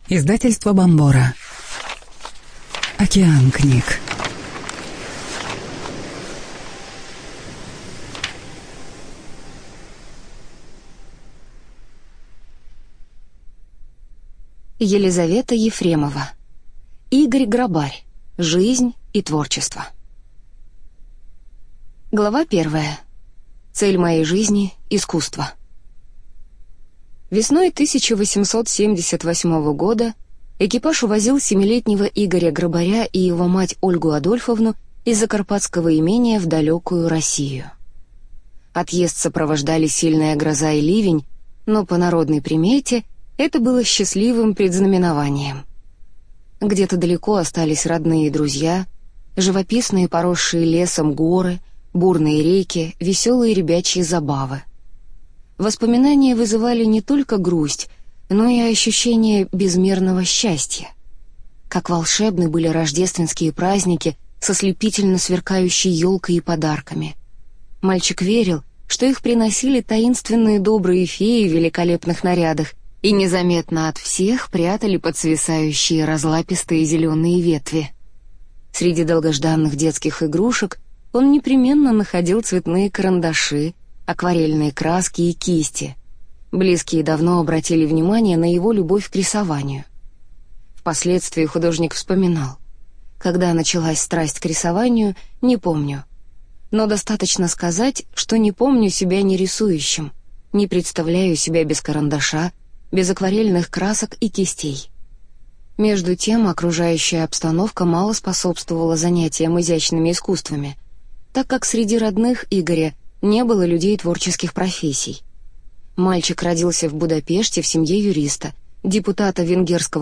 Издательство Бомбора. Океан книг. Елизавета Ефремова. Игорь Грабарь. Жизнь и творчество. Глава 1. Цель моей жизни — искусство. Весной 1878 года экипаж увозил 7-летнего Игоря Грабаря и его мать Ольгу Адольфовну из закарпатского имения в далекую Россию. Отъезд сопровождали сильная гроза и ливень, но по народной примете это было счастливым предзнаменованием. Где-то далеко остались родные и друзья, живописные поросшие лесом горы, бурные реки, веселые ребячьи забавы. Воспоминания вызывали не только грусть, но и ощущение безмерного счастья. Как волшебны были рождественские праздники со слепительно сверкающей елкой и подарками. Мальчик верил, что их приносили таинственные добрые феи в великолепных нарядах и незаметно от всех прятали под свисающие разлапистые зеленые ветви. Среди долгожданных детских игрушек он непременно находил цветные карандаши, акварельные краски и кисти. Близкие давно обратили внимание на его любовь к рисованию. Впоследствии художник вспоминал: «Когда началась страсть к рисованию, не помню. Но достаточно сказать, что не помню себя не рисующим, не представляю себя без карандаша, без акварельных красок и кистей». Между тем, окружающая обстановка мало способствовала занятиям изящными искусствами, так как среди родных Игоря не было людей творческих профессий. Мальчик родился в Будапеште в семье юриста, депутата венгерского